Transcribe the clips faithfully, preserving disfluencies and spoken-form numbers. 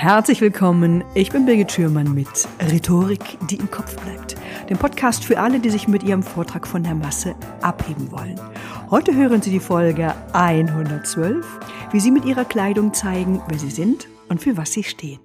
Herzlich willkommen, ich bin Birgit Schürmann mit Rhetorik, die im Kopf bleibt. Dem Podcast für alle, die sich mit ihrem Vortrag von der Masse abheben wollen. Heute hören Sie die Folge hundertzwölf, wie Sie mit Ihrer Kleidung zeigen, wer Sie sind und für was Sie stehen.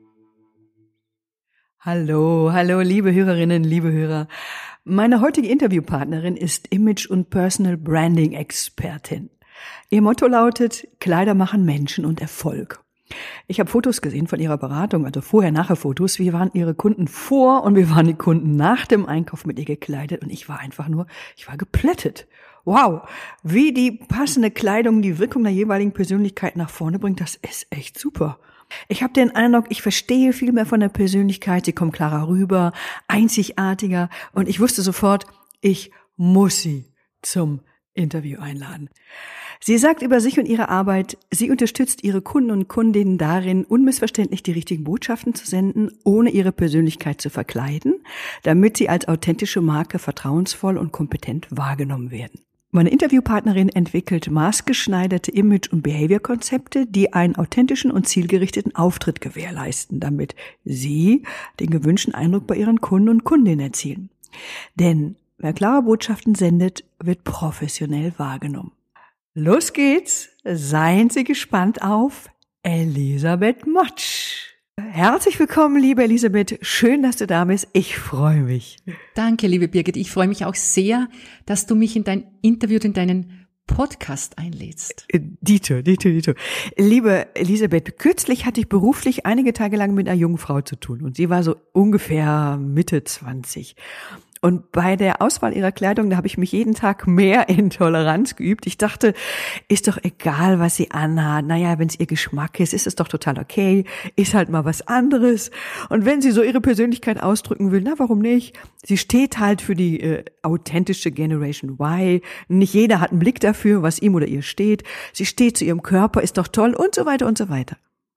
Hallo, hallo, liebe Hörerinnen, liebe Hörer. Meine heutige Interviewpartnerin ist Image- und Personal Branding-Expertin. Ihr Motto lautet, Kleider machen Menschen und Erfolg. Ich habe Fotos gesehen von ihrer Beratung, also Vorher-Nachher-Fotos. Wie waren ihre Kunden vor und wie waren die Kunden nach dem Einkauf mit ihr gekleidet? Und ich war einfach nur, ich war geplättet. Wow, wie die passende Kleidung die Wirkung der jeweiligen Persönlichkeit nach vorne bringt, das ist echt super. Ich habe den Eindruck, ich verstehe viel mehr von der Persönlichkeit, sie kommt klarer rüber, einzigartiger und ich wusste sofort, ich muss sie zum Interview einladen. Sie sagt über sich und ihre Arbeit, sie unterstützt ihre Kunden und Kundinnen darin, unmissverständlich die richtigen Botschaften zu senden, ohne ihre Persönlichkeit zu verkleiden, damit sie als authentische Marke vertrauensvoll und kompetent wahrgenommen werden. Meine Interviewpartnerin entwickelt maßgeschneiderte Image- und Behavior-Konzepte, die einen authentischen und zielgerichteten Auftritt gewährleisten, damit sie den gewünschten Eindruck bei ihren Kunden und Kundinnen erzielen. Denn wer klare Botschaften sendet, wird professionell wahrgenommen. Los geht's, seien Sie gespannt auf Elisabeth Motsch. Herzlich willkommen, liebe Elisabeth, schön, dass du da bist, ich freue mich. Danke, liebe Birgit, ich freue mich auch sehr, dass du mich in dein Interview, in deinen Podcast einlädst. Dito, Dito, Dito. Liebe Elisabeth, kürzlich hatte ich beruflich einige Tage lang mit einer jungen Frau zu tun und sie war so ungefähr Mitte zwanzig. Und bei der Auswahl ihrer Kleidung, da habe ich mich jeden Tag mehr in Toleranz geübt. Ich dachte, ist doch egal, was sie anhat. Naja, wenn es ihr Geschmack ist, ist es doch total okay. Ist halt mal was anderes. Und wenn sie so ihre Persönlichkeit ausdrücken will, na, warum nicht? Sie steht halt für die äh, authentische Generation Y. Nicht jeder hat einen Blick dafür, was ihm oder ihr steht. Sie steht zu ihrem Körper, ist doch toll und so weiter und so weiter.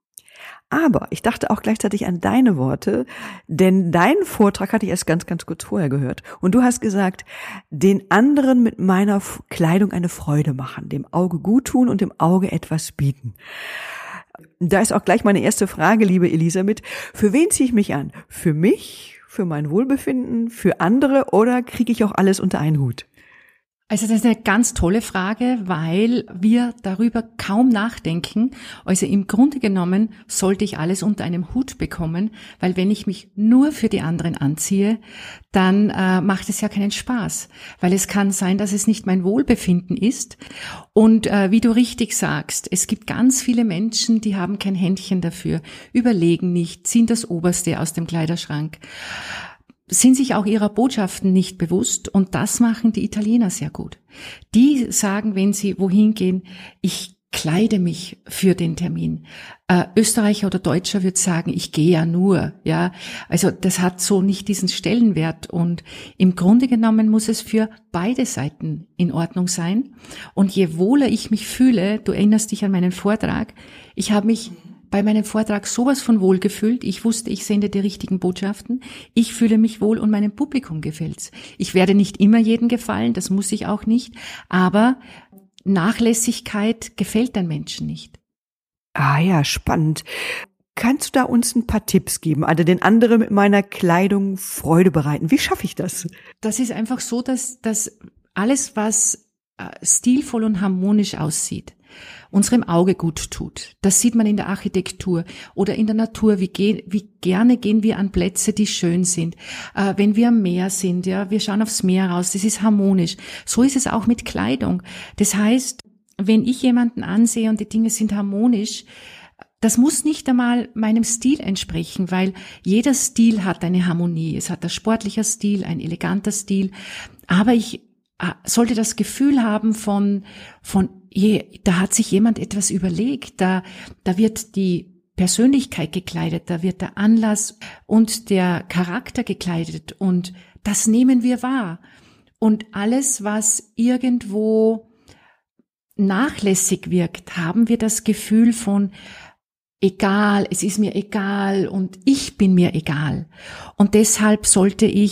Aber ich dachte auch gleichzeitig an deine Worte, denn deinen Vortrag hatte ich erst ganz, ganz kurz vorher gehört. Und du hast gesagt, den anderen mit meiner Kleidung eine Freude machen, dem Auge gut tun und dem Auge etwas bieten. Da ist auch gleich meine erste Frage, liebe Elisabeth. Für wen ziehe ich mich an? Für mich, für mein Wohlbefinden, für andere oder kriege ich auch alles unter einen Hut? Also das ist eine ganz tolle Frage, weil wir darüber kaum nachdenken. Also im Grunde genommen sollte ich alles unter einem Hut bekommen, weil wenn ich mich nur für die anderen anziehe, dann äh, macht es ja keinen Spaß, weil es kann sein, dass es nicht mein Wohlbefinden ist. Und äh, wie du richtig sagst, es gibt ganz viele Menschen, die haben kein Händchen dafür, überlegen nicht, ziehen das Oberste aus dem Kleiderschrank, sind sich auch ihrer Botschaften nicht bewusst und das machen die Italiener sehr gut. Die sagen, wenn sie wohin gehen, ich kleide mich für den Termin. Äh, Österreicher oder Deutscher wird sagen, ich gehe ja nur, ja. Also das hat so nicht diesen Stellenwert und im Grunde genommen muss es für beide Seiten in Ordnung sein. Und je wohler ich mich fühle, du erinnerst dich an meinen Vortrag, ich habe mich bei meinem Vortrag sowas von wohl gefühlt. Ich wusste, ich sende die richtigen Botschaften. Ich fühle mich wohl und meinem Publikum gefällt's. Ich werde nicht immer jedem gefallen, das muss ich auch nicht. Aber Nachlässigkeit gefällt den Menschen nicht. Ah ja, spannend. Kannst du da uns ein paar Tipps geben? Also den anderen mit meiner Kleidung Freude bereiten. Wie schaffe ich das? Das ist einfach so, dass, dass alles, was stilvoll und harmonisch aussieht, unserem Auge gut tut. Das sieht man in der Architektur oder in der Natur. Wie, ge- wie gerne gehen wir an Plätze, die schön sind. Äh, wenn wir am Meer sind, ja, wir schauen aufs Meer raus, das ist harmonisch. So ist es auch mit Kleidung. Das heißt, wenn ich jemanden ansehe und die Dinge sind harmonisch, das muss nicht einmal meinem Stil entsprechen, weil jeder Stil hat eine Harmonie. Es hat ein sportlicher Stil, ein eleganter Stil. Aber ich äh, sollte das Gefühl haben von, von Je, da hat sich jemand etwas überlegt, da, da wird die Persönlichkeit gekleidet, da wird der Anlass und der Charakter gekleidet und das nehmen wir wahr. Und alles, was irgendwo nachlässig wirkt, haben wir das Gefühl von egal, es ist mir egal und ich bin mir egal. Und deshalb sollte ich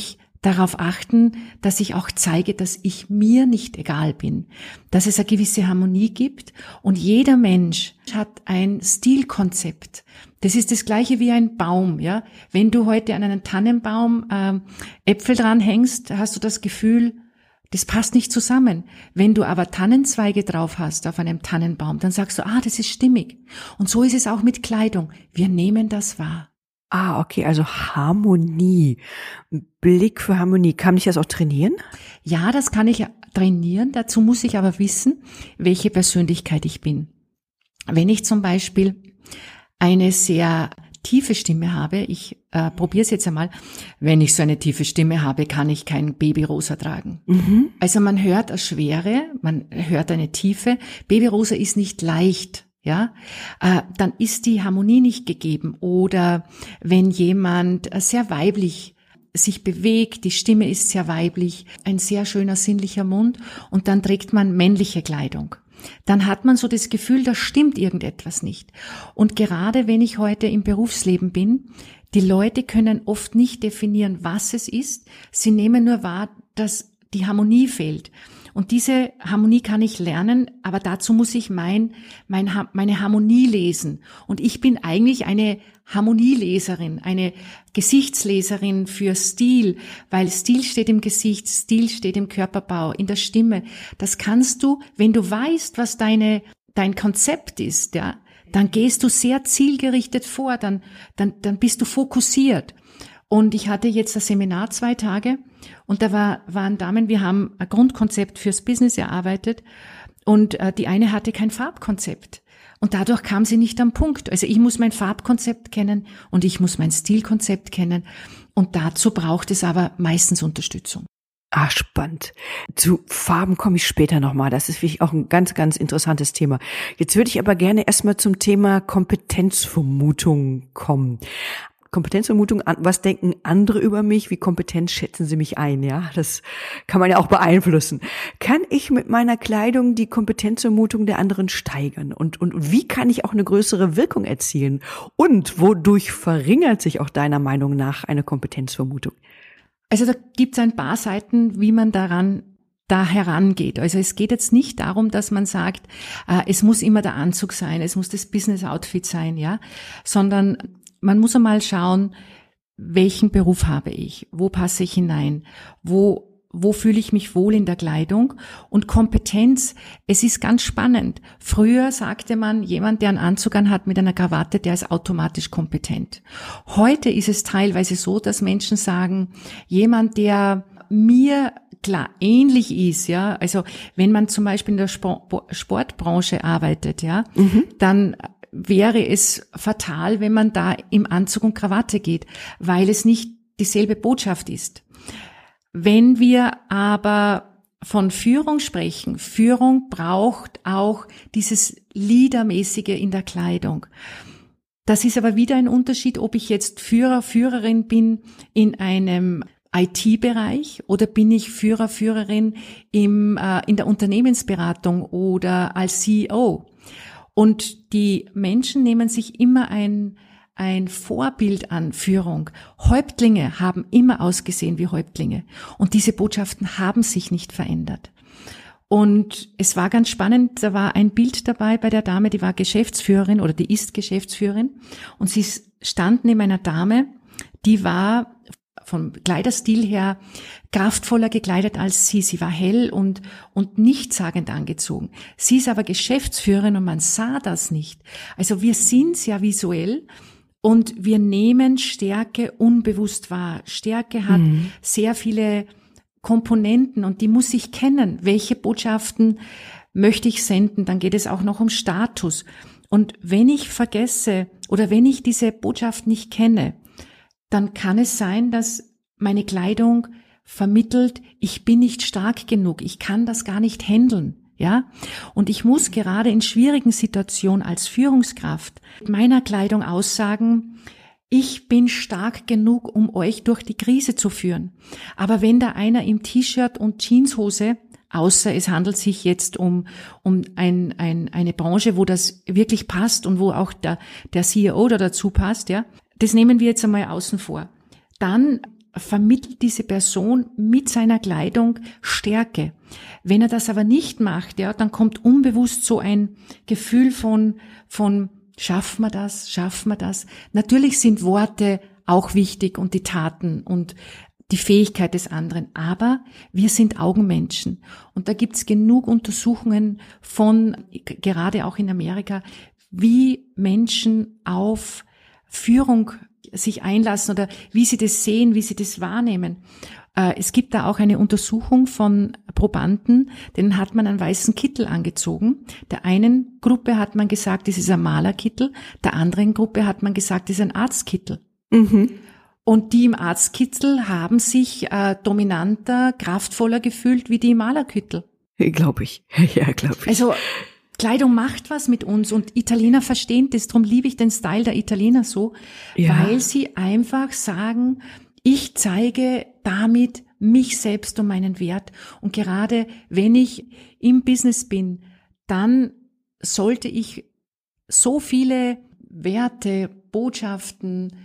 darauf achten, dass ich auch zeige, dass ich mir nicht egal bin, dass es eine gewisse Harmonie gibt und jeder Mensch hat ein Stilkonzept. Das ist das Gleiche wie ein Baum, ja. Wenn du heute an einen Tannenbaum äh, Äpfel dranhängst, hast du das Gefühl, das passt nicht zusammen. Wenn du aber Tannenzweige drauf hast auf einem Tannenbaum, dann sagst du, ah, das ist stimmig. Und so ist es auch mit Kleidung. Wir nehmen das wahr. Ah, okay, also Harmonie, Blick für Harmonie. Kann ich das auch trainieren? Ja, das kann ich trainieren. Dazu muss ich aber wissen, welche Persönlichkeit ich bin. Wenn ich zum Beispiel eine sehr tiefe Stimme habe, ich äh, probiere es jetzt einmal, wenn ich so eine tiefe Stimme habe, kann ich kein Babyrosa tragen. Mhm. Also man hört eine Schwere, man hört eine Tiefe. Babyrosa ist nicht leicht. Ja, äh, dann ist die Harmonie nicht gegeben. Oder wenn jemand sehr weiblich sich bewegt, die Stimme ist sehr weiblich, ein sehr schöner sinnlicher Mund und dann trägt man männliche Kleidung. Dann hat man so das Gefühl, da stimmt irgendetwas nicht. Und gerade wenn ich heute im Berufsleben bin, die Leute können oft nicht definieren, was es ist. Sie nehmen nur wahr, dass die Harmonie fehlt. Und diese Harmonie kann ich lernen, aber dazu muss ich mein, mein, meine Harmonie lesen. Und ich bin eigentlich eine Harmonieleserin, eine Gesichtsleserin für Stil, weil Stil steht im Gesicht, Stil steht im Körperbau, in der Stimme. Das kannst du, wenn du weißt, was deine, dein Konzept ist, ja, dann gehst du sehr zielgerichtet vor, dann, dann, dann bist du fokussiert. Und ich hatte jetzt das Seminar zwei Tage und da war, waren Damen, wir haben ein Grundkonzept fürs Business erarbeitet und äh, die eine hatte kein Farbkonzept und dadurch kam sie nicht am Punkt. Also ich muss mein Farbkonzept kennen und ich muss mein Stilkonzept kennen und dazu braucht es aber meistens Unterstützung. Ah, spannend. Zu Farben komme ich später nochmal. Das ist wirklich auch ein ganz, ganz interessantes Thema. Jetzt würde ich aber gerne erstmal zum Thema Kompetenzvermutung kommen. Kompetenzvermutung, was denken andere über mich, wie kompetent schätzen sie mich ein, ja? Das kann man ja auch beeinflussen. Kann ich mit meiner Kleidung die Kompetenzvermutung der anderen steigern? Und, und wie kann ich auch eine größere Wirkung erzielen? Und wodurch verringert sich auch deiner Meinung nach eine Kompetenzvermutung? Also da gibt es ein paar Seiten, wie man daran da herangeht. Also es geht jetzt nicht darum, dass man sagt, äh, es muss immer der Anzug sein, es muss das Business-Outfit sein, ja, sondern man muss einmal schauen, welchen Beruf habe ich, wo passe ich hinein, wo wo fühle ich mich wohl in der Kleidung und Kompetenz. Es ist ganz spannend. Früher sagte man, jemand, der einen Anzug anhat mit einer Krawatte, der ist automatisch kompetent. Heute ist es teilweise so, dass Menschen sagen, jemand, der mir klar ähnlich ist, ja, also wenn man zum Beispiel in der Sport, Sportbranche arbeitet, ja, mhm. dann wäre es fatal, wenn man da im Anzug und Krawatte geht, weil es nicht dieselbe Botschaft ist. Wenn wir aber von Führung sprechen, Führung braucht auch dieses Leadermäßige in der Kleidung. Das ist aber wieder ein Unterschied, ob ich jetzt Führer, Führerin bin in einem I T-Bereich oder bin ich Führer, Führerin im, äh, in der Unternehmensberatung oder als C E O. Und die Menschen nehmen sich immer ein, ein Vorbild an Führung. Häuptlinge haben immer ausgesehen wie Häuptlinge. Und diese Botschaften haben sich nicht verändert. Und es war ganz spannend, da war ein Bild dabei bei der Dame, die war Geschäftsführerin oder die ist Geschäftsführerin. Und sie stand neben einer Dame, die war vom Kleiderstil her kraftvoller gekleidet als sie. Sie war hell und, und nichtssagend angezogen. Sie ist aber Geschäftsführerin und man sah das nicht. Also wir sind sehr visuell und wir nehmen Stärke unbewusst wahr. Stärke hat mhm. sehr viele Komponenten und die muss ich kennen. Welche Botschaften möchte ich senden? Dann geht es auch noch um Status. Und wenn ich vergesse oder wenn ich diese Botschaft nicht kenne, dann kann es sein, dass meine Kleidung vermittelt, ich bin nicht stark genug, ich kann das gar nicht handeln, ja? Und ich muss gerade in schwierigen Situationen als Führungskraft mit meiner Kleidung aussagen, ich bin stark genug, um euch durch die Krise zu führen. Aber wenn da einer im T-Shirt und Jeanshose, außer es handelt sich jetzt um um ein, ein, eine Branche, wo das wirklich passt und wo auch der, der C E O da dazu passt, ja, das nehmen wir jetzt einmal außen vor. Dann vermittelt diese Person mit seiner Kleidung Stärke. Wenn er das aber nicht macht, ja, dann kommt unbewusst so ein Gefühl von, von, schaffen wir das, schaffen wir das. Natürlich sind Worte auch wichtig und die Taten und die Fähigkeit des anderen, aber wir sind Augenmenschen. Und da gibt's genug Untersuchungen von, gerade auch in Amerika, wie Menschen auf Führung sich einlassen oder wie sie das sehen, wie sie das wahrnehmen. Es gibt da auch eine Untersuchung von Probanden, denen hat man einen weißen Kittel angezogen. Der einen Gruppe hat man gesagt, das ist ein Malerkittel, der anderen Gruppe hat man gesagt, das ist ein Arztkittel. Mhm. Und die im Arztkittel haben sich äh, dominanter, kraftvoller gefühlt wie die im Malerkittel. Glaube ich. Ja, glaube ich. Also Kleidung macht was mit uns und Italiener verstehen das, darum liebe ich den Style der Italiener so, ja. Weil sie einfach sagen, ich zeige damit mich selbst und meinen Wert. Und gerade wenn ich im Business bin, dann sollte ich so viele Werte, Botschaften,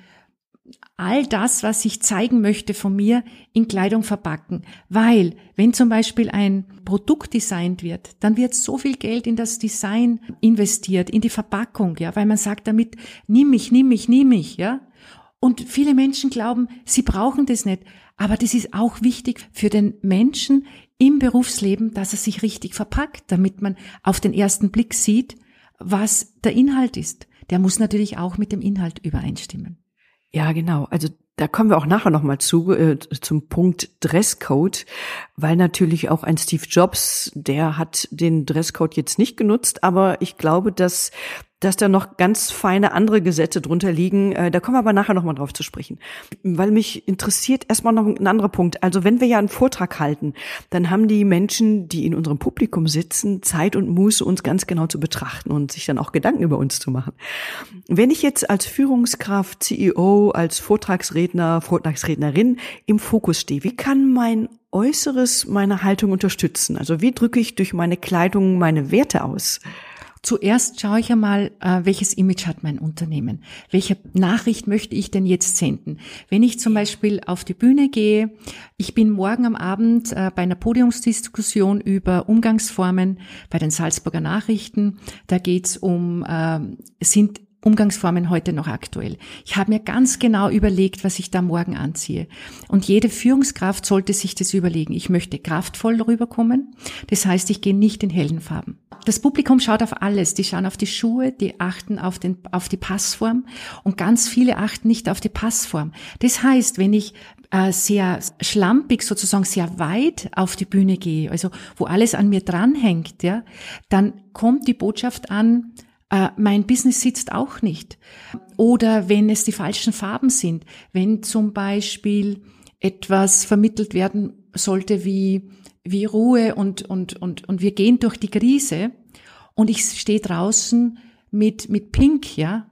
all das, was ich zeigen möchte von mir, in Kleidung verpacken. Weil, wenn zum Beispiel ein Produkt designt wird, dann wird so viel Geld in das Design investiert, in die Verpackung, ja, weil man sagt damit, nimm mich, nimm mich, nimm mich, ja. Und viele Menschen glauben, sie brauchen das nicht. Aber das ist auch wichtig für den Menschen im Berufsleben, dass er sich richtig verpackt, damit man auf den ersten Blick sieht, was der Inhalt ist. Der muss natürlich auch mit dem Inhalt übereinstimmen. Ja, genau. Also da kommen wir auch nachher nochmal zu, äh, zum Punkt Dresscode, weil natürlich auch ein Steve Jobs, der hat den Dresscode jetzt nicht genutzt, aber ich glaube, dass dass da noch ganz feine andere Gesetze drunter liegen. Äh, da kommen wir aber nachher nochmal drauf zu sprechen. Weil mich interessiert erstmal noch ein anderer Punkt. Also wenn wir ja einen Vortrag halten, dann haben die Menschen, die in unserem Publikum sitzen, Zeit und Muße, uns ganz genau zu betrachten und sich dann auch Gedanken über uns zu machen. Wenn ich jetzt als Führungskraft, C E O, als Vortragsredner, Vortragsrednerin im Fokus stehe, wie kann mein Äußeres meine Haltung unterstützen? Also wie drücke ich durch meine Kleidung meine Werte aus? Zuerst schaue ich einmal, äh, welches Image hat mein Unternehmen? Welche Nachricht möchte ich denn jetzt senden? Wenn ich zum Beispiel auf die Bühne gehe, ich bin morgen am Abend äh, bei einer Podiumsdiskussion über Umgangsformen bei den Salzburger Nachrichten. Da geht's um, äh, sind Umgangsformen heute noch aktuell. Ich habe mir ganz genau überlegt, was ich da morgen anziehe. Und jede Führungskraft sollte sich das überlegen. Ich möchte kraftvoll rüberkommen. Das heißt, ich gehe nicht in hellen Farben. Das Publikum schaut auf alles. Die schauen auf die Schuhe, die achten auf den, auf die Passform. Und ganz viele achten nicht auf die Passform. Das heißt, wenn ich äh, sehr schlampig, sozusagen sehr weit auf die Bühne gehe, also wo alles an mir dranhängt, ja, dann kommt die Botschaft an, Uh, mein Business sitzt auch nicht. Oder wenn es die falschen Farben sind, wenn zum Beispiel etwas vermittelt werden sollte wie wie Ruhe und und und und wir gehen durch die Krise und ich stehe draußen mit mit Pink, ja,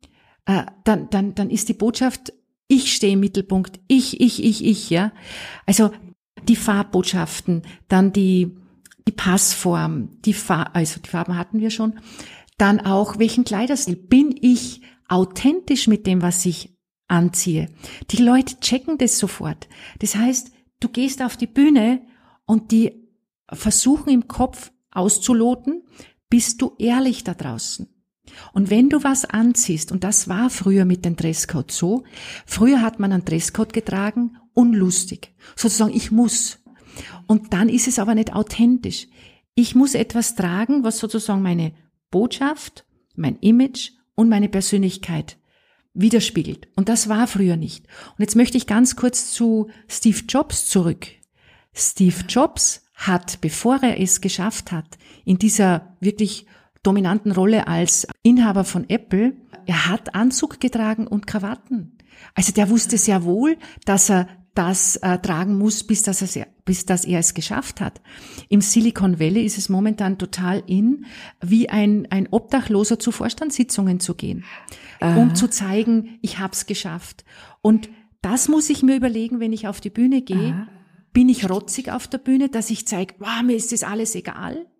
uh, dann dann dann ist die Botschaft, ich stehe im Mittelpunkt, ich ich ich ich, ja. Also die Farbbotschaften, dann die die Passform, die Farb, also die Farben hatten wir schon. Dann auch, welchen Kleiderstil? Bin ich authentisch mit dem, was ich anziehe? Die Leute checken das sofort. Das heißt, du gehst auf die Bühne und die versuchen im Kopf auszuloten, bist du ehrlich da draußen? Und wenn du was anziehst, und das war früher mit dem Dresscode so, früher hat man einen Dresscode getragen, unlustig. Sozusagen, ich muss. Und dann ist es aber nicht authentisch. Ich muss etwas tragen, was sozusagen meine Botschaft, mein Image und meine Persönlichkeit widerspiegelt. Und das war früher nicht. Und jetzt möchte ich ganz kurz zu Steve Jobs zurück. Steve Jobs hat, bevor er es geschafft hat, in dieser wirklich dominanten Rolle als Inhaber von Apple, er hat Anzug getragen und Krawatten. Also der wusste sehr wohl, dass er das äh, tragen muss, bis, dass er, bis dass er es geschafft hat. Im Silicon Valley ist es momentan total in, wie ein, ein Obdachloser zu Vorstandssitzungen zu gehen, Aha. um zu zeigen, ich hab's geschafft. Und das muss ich mir überlegen, wenn ich auf die Bühne gehe. Aha. Bin ich rotzig auf der Bühne, dass ich zeige, wow, mir ist das alles egal?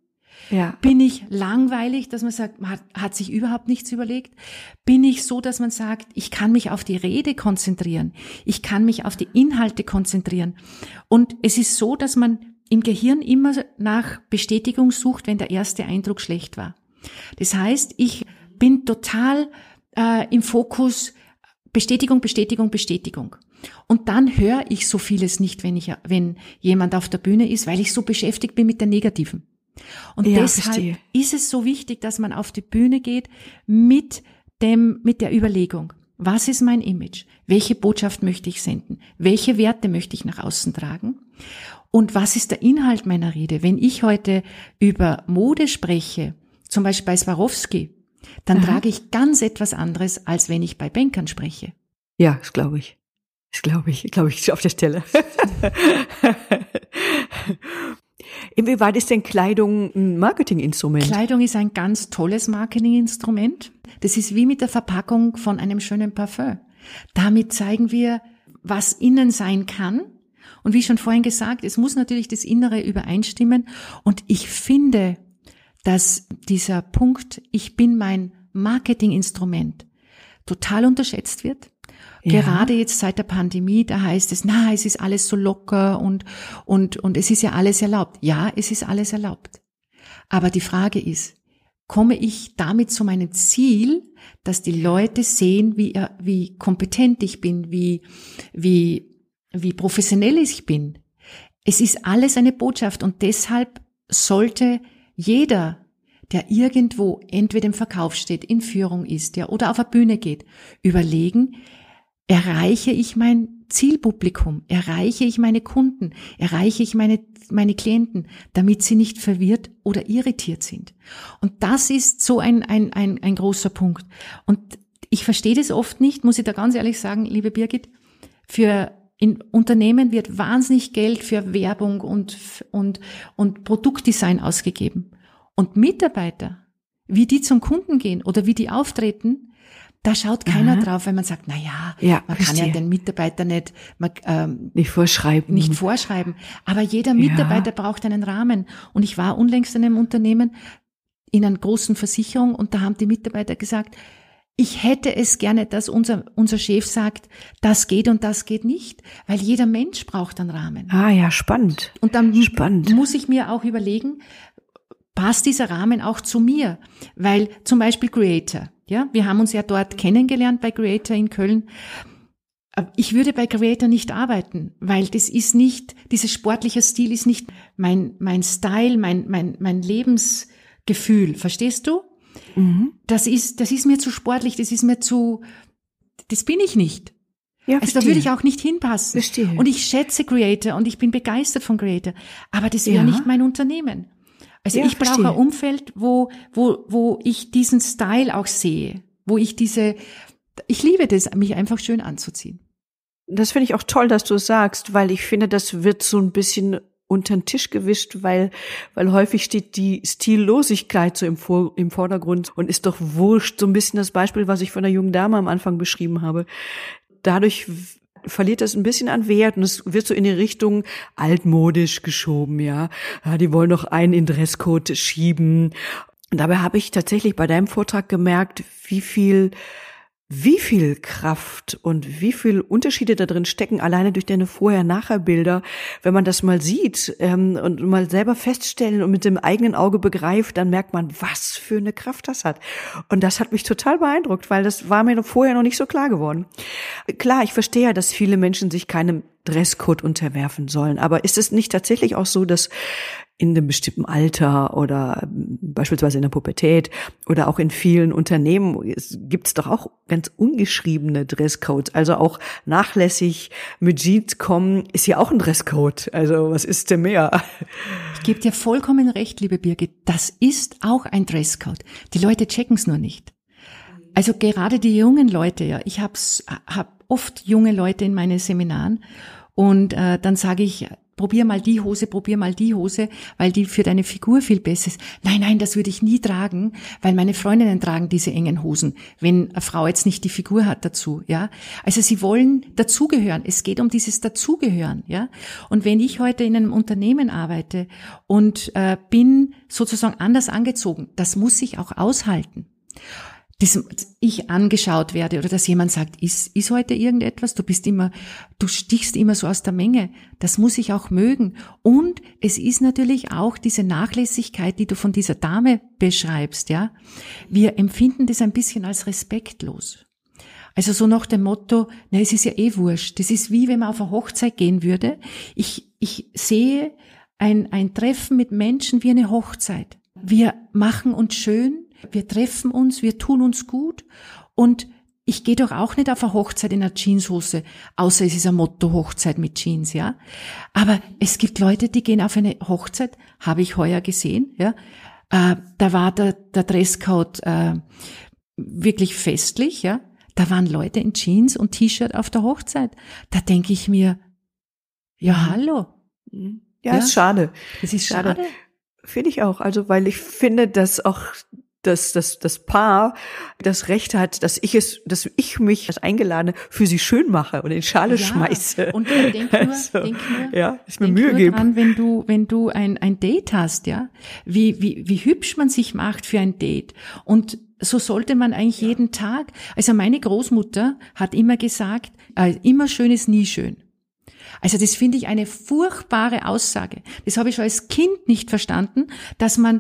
Ja. Bin ich langweilig, dass man sagt, man hat, hat sich überhaupt nichts überlegt? Bin ich so, dass man sagt, ich kann mich auf die Rede konzentrieren, ich kann mich auf die Inhalte konzentrieren? Und es ist so, dass man im Gehirn immer nach Bestätigung sucht, wenn der erste Eindruck schlecht war. Das heißt, ich bin total äh, im Fokus Bestätigung, Bestätigung, Bestätigung. Und dann höre ich so vieles nicht, wenn ich, wenn jemand auf der Bühne ist, weil ich so beschäftigt bin mit der Negativen. Und ja, deshalb verstehe. Ist es so wichtig, dass man auf die Bühne geht mit dem, mit der Überlegung. Was ist mein Image? Welche Botschaft möchte ich senden? Welche Werte möchte ich nach außen tragen? Und was ist der Inhalt meiner Rede? Wenn ich heute über Mode spreche, zum Beispiel bei Swarovski, dann Aha. trage ich ganz etwas anderes, als wenn ich bei Bankern spreche. Ja, das glaube ich. Das glaube ich, glaube ich, auf der Stelle. Inwieweit ist denn Kleidung ein Marketinginstrument? Kleidung ist ein ganz tolles Marketinginstrument. Das ist wie mit der Verpackung von einem schönen Parfüm. Damit zeigen wir, was innen sein kann. Und wie schon vorhin gesagt, es muss natürlich das Innere übereinstimmen. Und ich finde, dass dieser Punkt, ich bin mein Marketinginstrument, total unterschätzt wird. Ja. Gerade jetzt seit der Pandemie, da heißt es, na, es ist alles so locker und, und, und es ist ja alles erlaubt. Ja, es ist alles erlaubt. Aber die Frage ist, komme ich damit zu meinem Ziel, dass die Leute sehen, wie, wie kompetent ich bin, wie, wie, wie professionell ich bin? Es ist alles eine Botschaft und deshalb sollte jeder, der irgendwo entweder im Verkauf steht, in Führung ist, ja, oder auf eine Bühne geht, überlegen, erreiche ich mein Zielpublikum, erreiche ich meine Kunden, erreiche ich meine, meine Klienten, damit sie nicht verwirrt oder irritiert sind. Und das ist so ein, ein, ein, ein großer Punkt. Und ich verstehe das oft nicht, muss ich da ganz ehrlich sagen, liebe Birgit, für in Unternehmen wird wahnsinnig Geld für Werbung und, und, und Produktdesign ausgegeben. Und Mitarbeiter, wie die zum Kunden gehen oder wie die auftreten, da schaut keiner Aha. drauf, wenn man sagt, na ja, ja man verstehe. kann ja den Mitarbeiter nicht, man, ähm, nicht vorschreiben. Nicht vorschreiben. Aber jeder Mitarbeiter ja. braucht einen Rahmen. Und ich war unlängst in einem Unternehmen, in einer großen Versicherung, und da haben die Mitarbeiter gesagt, ich hätte es gerne, dass unser, unser Chef sagt, das geht und das geht nicht, weil jeder Mensch braucht einen Rahmen. Ah ja, spannend. Und dann spannend. muss ich mir auch überlegen, passt dieser Rahmen auch zu mir? Weil zum Beispiel Creator, ja, wir haben uns ja dort kennengelernt bei Creator in Köln. Ich würde bei Creator nicht arbeiten, weil das ist nicht, dieser sportliche Stil ist nicht mein, mein Style, mein, mein, mein Lebensgefühl. Verstehst du? Mhm. Das ist, das ist mir zu sportlich, das ist mir zu, das bin ich nicht. Ja, also da würde ich auch nicht hinpassen. Verstehe. Und ich schätze Creator und ich bin begeistert von Creator, aber das wäre ja. nicht mein Unternehmen. Also ja, ich brauche verstehe. ein Umfeld, wo, wo, wo ich diesen Style auch sehe, wo ich diese, ich liebe das, mich einfach schön anzuziehen. Das finde ich auch toll, dass du es sagst, weil ich finde, das wird so ein bisschen unter den Tisch gewischt, weil, weil häufig steht die Stillosigkeit so im, Vor- im Vordergrund und ist doch wurscht. So ein bisschen das Beispiel, was ich von der jungen Dame am Anfang beschrieben habe. Dadurch verliert das ein bisschen an Wert und es wird so in die Richtung altmodisch geschoben, ja. Ja, die wollen noch einen in Dresscode schieben. Und dabei habe ich tatsächlich bei deinem Vortrag gemerkt, wie viel wie viel Kraft und wie viel Unterschiede da drin stecken, alleine durch deine Vorher-Nachher-Bilder, wenn man das mal sieht ähm, und mal selber feststellen und mit dem eigenen Auge begreift, dann merkt man, was für eine Kraft das hat. Und das hat mich total beeindruckt, weil das war mir vorher noch nicht so klar geworden. Klar, ich verstehe ja, dass viele Menschen sich keinem Dresscode unterwerfen sollen, aber ist es nicht tatsächlich auch so, dass in einem bestimmten Alter oder beispielsweise in der Pubertät oder auch in vielen Unternehmen gibt es doch auch ganz ungeschriebene Dresscodes, also auch nachlässig mit Jeans kommen ist ja auch ein Dresscode, also was ist denn mehr? Ich gebe dir vollkommen recht, liebe Birgit, das ist auch ein Dresscode, die Leute checken es nur nicht. Also gerade die jungen Leute, ja, ich habe hab oft junge Leute in meinen Seminaren und äh, dann sage ich, probier mal die Hose, probier mal die Hose, weil die für deine Figur viel besser ist. Nein, nein, das würde ich nie tragen, weil meine Freundinnen tragen diese engen Hosen, wenn eine Frau jetzt nicht die Figur hat dazu, ja. Also sie wollen dazugehören. Es geht um dieses Dazugehören, ja. Und wenn ich heute in einem Unternehmen arbeite und äh, bin sozusagen anders angezogen, das muss ich auch aushalten. Dass ich angeschaut werde oder dass jemand sagt, ist, ist heute irgendetwas, du bist immer, du stichst immer so aus der Menge, das muss ich auch mögen. Und es ist natürlich auch diese Nachlässigkeit, die du von dieser Dame beschreibst, ja. Wir empfinden das ein bisschen als respektlos. Also so nach dem Motto, na, es ist ja eh wurscht. Das ist wie wenn man auf eine Hochzeit gehen würde. Ich, ich sehe ein, ein Treffen mit Menschen wie eine Hochzeit. Wir machen uns schön. Wir treffen uns, wir tun uns gut und ich gehe doch auch nicht auf eine Hochzeit in einer Jeanshose, außer es ist ein Motto Hochzeit mit Jeans, ja. Aber es gibt Leute, die gehen auf eine Hochzeit, habe ich heuer gesehen, ja. Äh, da war der, der Dresscode äh, wirklich festlich, ja. Da waren Leute in Jeans und T-Shirt auf der Hochzeit. Da denke ich mir, ja, hallo. Ja, ja, ist schade. Das ist schade. schade. Finde ich auch. Also, weil ich finde, dass auch dass das, das Paar das Recht hat, dass ich es, dass ich mich als Eingeladene für sie schön mache und in Schale ja, schmeiße. Und äh, denk nur, also, denk nur, ja, ich mir denk Mühe nur gebe. dran, wenn du, wenn du ein, ein Date hast, ja, wie, wie, wie hübsch man sich macht für ein Date. Und so sollte man eigentlich ja. jeden Tag, also meine Großmutter hat immer gesagt, äh, immer schön ist nie schön. Also das finde ich eine furchtbare Aussage. Das habe ich schon als Kind nicht verstanden, dass man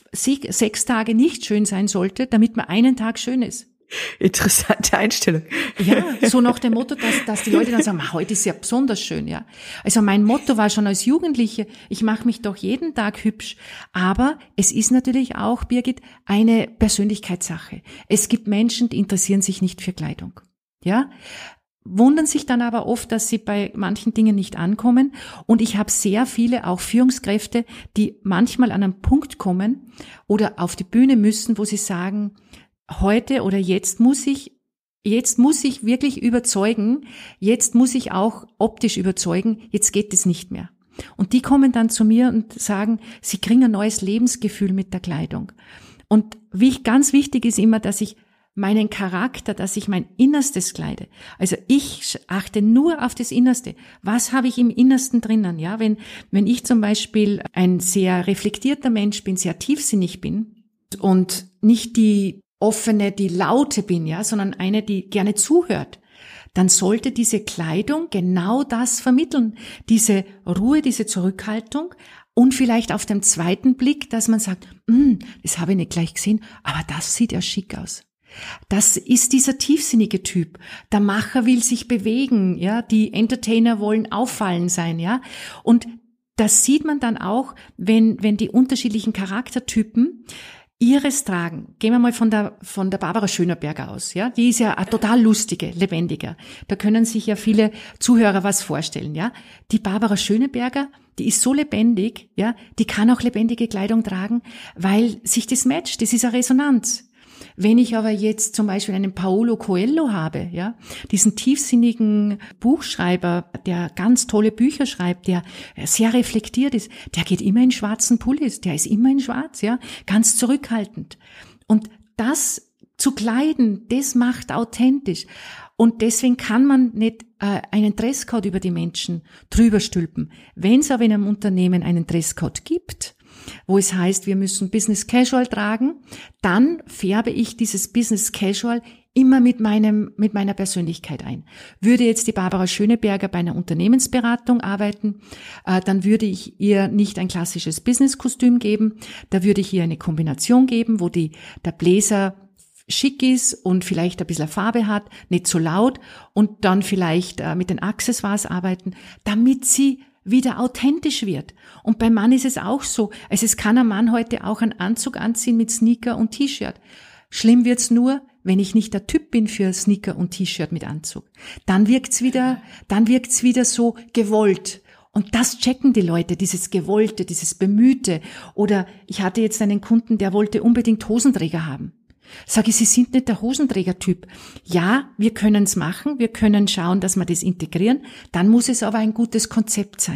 sechs Tage nicht schön sein sollte, damit man einen Tag schön ist. Interessante Einstellung. Ja, so nach dem Motto, dass, dass die Leute dann sagen, heute ist ja besonders schön, ja. Also mein Motto war schon als Jugendliche, ich mache mich doch jeden Tag hübsch. Aber es ist natürlich auch, Birgit, eine Persönlichkeitssache. Es gibt Menschen, die interessieren sich nicht für Kleidung, ja. Wundern sich dann aber oft, dass sie bei manchen Dingen nicht ankommen. Und ich habe sehr viele, auch Führungskräfte, die manchmal an einen Punkt kommen oder auf die Bühne müssen, wo sie sagen, heute oder jetzt muss ich, jetzt muss ich wirklich überzeugen, jetzt muss ich auch optisch überzeugen, jetzt geht es nicht mehr. Und die kommen dann zu mir und sagen, sie kriegen ein neues Lebensgefühl mit der Kleidung. Und wie ganz wichtig ist immer, dass ich meinen Charakter, dass ich mein Innerstes kleide. Also ich achte nur auf das Innerste. Was habe ich im Innersten drinnen? Ja, wenn, wenn ich zum Beispiel ein sehr reflektierter Mensch bin, sehr tiefsinnig bin und nicht die offene, die laute bin, ja, sondern eine, die gerne zuhört, dann sollte diese Kleidung genau das vermitteln. Diese Ruhe, diese Zurückhaltung. Und vielleicht auf dem zweiten Blick, dass man sagt, das habe ich nicht gleich gesehen, aber das sieht ja schick aus. Das ist dieser tiefsinnige Typ. Der Macher will sich bewegen, ja. Die Entertainer wollen auffallend sein, ja. Und das sieht man dann auch, wenn, wenn die unterschiedlichen Charaktertypen ihres tragen. Gehen wir mal von der, von der Barbara Schöneberger aus, ja. Die ist ja eine total lustige, lebendiger. Da können sich ja viele Zuhörer was vorstellen, ja. Die Barbara Schöneberger, die ist so lebendig, ja. Die kann auch lebendige Kleidung tragen, weil sich das matcht. Das ist eine Resonanz. Wenn ich aber jetzt zum Beispiel einen Paulo Coelho habe, ja, diesen tiefsinnigen Buchschreiber, der ganz tolle Bücher schreibt, der sehr reflektiert ist, der geht immer in schwarzen Pullis, der ist immer in schwarz, ja, ganz zurückhaltend. Und das zu kleiden, das macht authentisch. Und deswegen kann man nicht äh, einen Dresscode über die Menschen drüber stülpen. Wenn es aber in einem Unternehmen einen Dresscode gibt, wo es heißt, wir müssen Business Casual tragen, dann färbe ich dieses Business Casual immer mit meinem, mit meiner Persönlichkeit ein. Würde jetzt die Barbara Schöneberger bei einer Unternehmensberatung arbeiten, äh, dann würde ich ihr nicht ein klassisches Business-Kostüm geben, da würde ich ihr eine Kombination geben, wo die, der Bläser schick ist und vielleicht ein bisschen Farbe hat, nicht so laut und dann vielleicht äh, mit den Accessoires arbeiten, damit sie wieder authentisch wird. Und beim Mann ist es auch so. Also es kann ein Mann heute auch einen Anzug anziehen mit Sneaker und T-Shirt. Schlimm wird's nur, wenn ich nicht der Typ bin für Sneaker und T-Shirt mit Anzug. Dann wirkt's wieder, dann wirkt's wieder so gewollt. Und das checken die Leute, dieses Gewollte, dieses Bemühte. Oder ich hatte jetzt einen Kunden, der wollte unbedingt Hosenträger haben. Sage ich, Sie sind nicht der Hosenträgertyp. Ja, wir können es machen, wir können schauen, dass wir das integrieren, dann muss es aber ein gutes Konzept sein.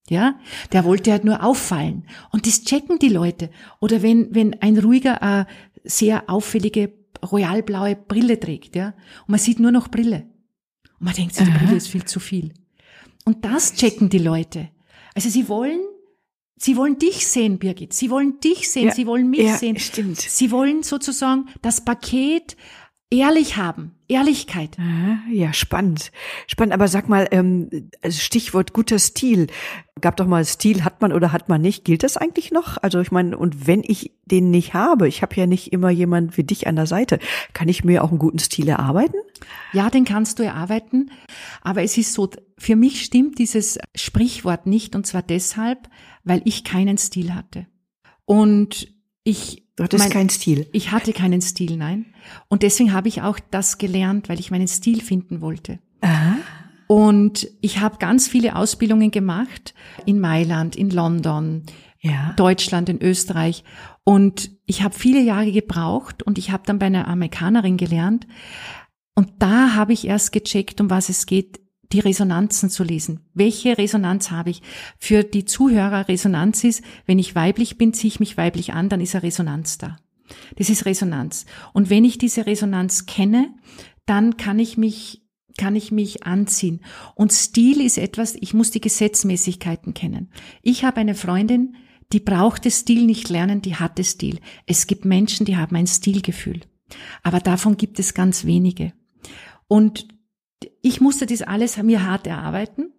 Ja, der wollte halt nur auffallen. Und das checken die Leute. Oder wenn, wenn ein ruhiger, äh, sehr auffällige, royalblaue Brille trägt, ja, und man sieht nur noch Brille. Und man denkt sich, die Brille ist viel zu viel. Und das checken die Leute. Also sie wollen, sie wollen dich sehen, Birgit. Sie wollen dich sehen, ja, sie wollen mich ja, sehen. Stimmt. Sie wollen sozusagen das Paket ehrlich haben. Ehrlichkeit. Ja, spannend. Spannend, aber sag mal, ähm, Stichwort guter Stil. Gab doch mal, Stil hat man oder hat man nicht. Gilt das eigentlich noch? Also ich meine, und wenn ich den nicht habe, ich habe ja nicht immer jemand wie dich an der Seite, kann ich mir auch einen guten Stil erarbeiten? Ja, den kannst du erarbeiten. Aber es ist so, für mich stimmt dieses Sprichwort nicht, und zwar deshalb, weil ich keinen Stil hatte. Und ich Du hattest mein, keinen Stil. Ich hatte keinen Stil, nein. Und deswegen habe ich auch das gelernt, weil ich meinen Stil finden wollte. Aha. Und ich habe ganz viele Ausbildungen gemacht in Mailand, in London, ja. Deutschland, in Österreich. Und ich habe viele Jahre gebraucht und ich habe dann bei einer Amerikanerin gelernt. Und da habe ich erst gecheckt, um was es geht, die Resonanzen zu lesen. Welche Resonanz habe ich? Für die Zuhörer, Resonanz ist, wenn ich weiblich bin, ziehe ich mich weiblich an, dann ist eine Resonanz da. Das ist Resonanz. Und wenn ich diese Resonanz kenne, dann kann ich mich, kann ich mich anziehen. Und Stil ist etwas, ich muss die Gesetzmäßigkeiten kennen. Ich habe eine Freundin, die brauchte Stil nicht lernen, die hatte Stil. Es gibt Menschen, die haben ein Stilgefühl. Aber davon gibt es ganz wenige. Und ich musste das alles mir hart erarbeiten,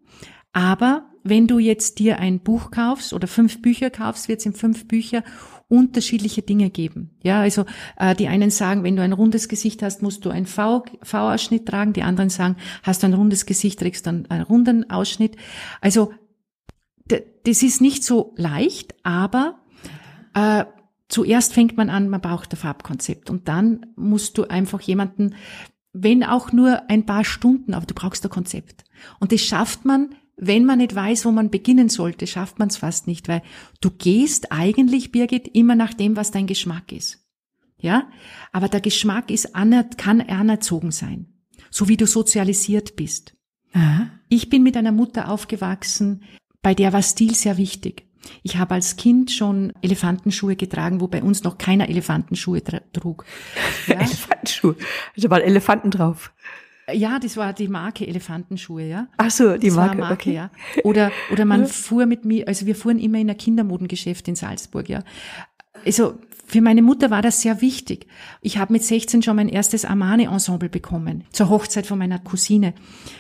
aber wenn du jetzt dir ein Buch kaufst oder fünf Bücher kaufst, wird es in fünf Bücher unterschiedliche Dinge geben. Ja, also äh, die einen sagen, wenn du ein rundes Gesicht hast, musst du einen V, V-Ausschnitt tragen. Die anderen sagen, hast du ein rundes Gesicht, trägst du einen, einen runden Ausschnitt. Also d- das ist nicht so leicht, aber äh, zuerst fängt man an, man braucht ein Farbkonzept und dann musst du einfach jemanden, wenn auch nur ein paar Stunden, aber du brauchst ein Konzept. Und das schafft man, wenn man nicht weiß, wo man beginnen sollte, schafft man es fast nicht, weil du gehst eigentlich, Birgit, immer nach dem, was dein Geschmack ist. Ja? Aber der Geschmack ist aner- kann anerzogen sein, so wie du sozialisiert bist. Aha. Ich bin mit einer Mutter aufgewachsen, bei der war Stil sehr wichtig. Ich habe als Kind schon Elefantenschuhe getragen, wo bei uns noch keiner Elefantenschuhe tra- trug. Ja? Elefantenschuhe, also waren Elefanten drauf. Ja, das war die Marke Elefantenschuhe, ja. Ach so, die das Marke, war Marke, okay. Ja. Oder oder man fuhr mit mir, also wir fuhren immer in ein Kindermodengeschäft in Salzburg, ja. Also für meine Mutter war das sehr wichtig. Ich habe mit sechzehn schon mein erstes Armani-Ensemble bekommen, zur Hochzeit von meiner Cousine.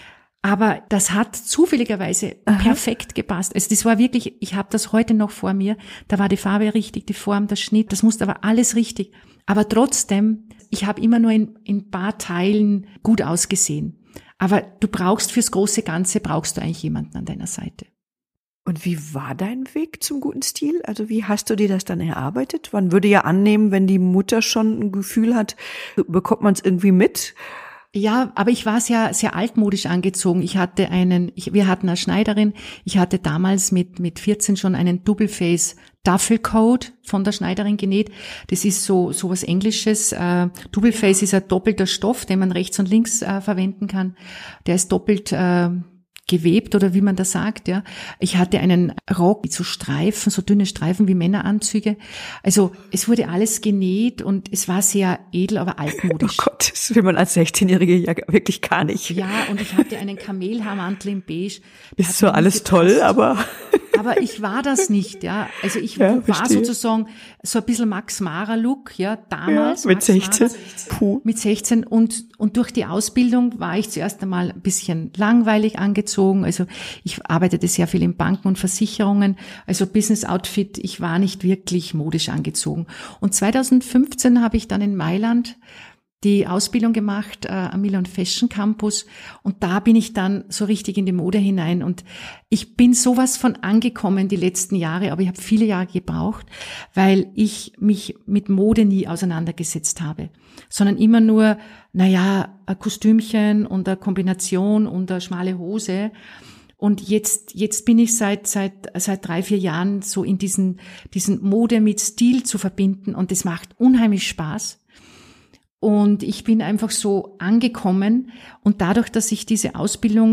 Aber das hat zufälligerweise Aha. perfekt gepasst. Also das war wirklich, ich habe das heute noch vor mir, da war die Farbe richtig, die Form, der Schnitt, das musste aber alles richtig. Aber trotzdem, ich habe immer nur in ein paar Teilen gut ausgesehen. Aber du brauchst fürs große Ganze, brauchst du eigentlich jemanden an deiner Seite. Und wie war dein Weg zum guten Stil? Also wie hast du dir das dann erarbeitet? Man würde ja annehmen, wenn die Mutter schon ein Gefühl hat, bekommt man es irgendwie mit? Ja, aber ich war sehr, sehr altmodisch angezogen. Ich hatte einen, ich, wir hatten eine Schneiderin. Ich hatte damals mit, mit vierzehn schon einen Double-Face Duffelcoat von der Schneiderin genäht. Das ist so, so was Englisches. Äh, Double-Face ist ein doppelter Stoff, den man rechts und links äh, verwenden kann. Der ist doppelt, äh, gewebt oder wie man das sagt, ja. Ich hatte einen Rock mit so Streifen, so dünne Streifen wie Männeranzüge. Also es wurde alles genäht und es war sehr edel, aber altmodisch. Oh Gott, das will man als sechzehnjährige ja wirklich gar nicht. Ja, und ich hatte einen Kamelhaarmantel in Beige. Ist so alles toll, aber... Aber ich war das nicht, ja. Also ich ja, war sozusagen so ein bisschen Max-Mara-Look, ja, damals. Ja, mit sechzehn. Puh. Mit sechzehn und, und durch die Ausbildung war ich zuerst einmal ein bisschen langweilig angezogen. Also ich arbeitete sehr viel in Banken und Versicherungen. Also Business Outfit, ich war nicht wirklich modisch angezogen. Und zweitausendfünfzehn habe ich dann in Mailand die Ausbildung gemacht äh, am Milan Fashion Campus und da bin ich dann so richtig in die Mode hinein und ich bin sowas von angekommen die letzten Jahre, aber ich habe viele Jahre gebraucht, weil ich mich mit Mode nie auseinandergesetzt habe, sondern immer nur, naja, ein Kostümchen und eine Kombination und eine schmale Hose. Und jetzt, jetzt bin ich seit, seit, seit drei, vier Jahren so in diesen, diesen Mode mit Stil zu verbinden und das macht unheimlich Spaß. Und ich bin einfach so angekommen und dadurch, dass ich diese Ausbildung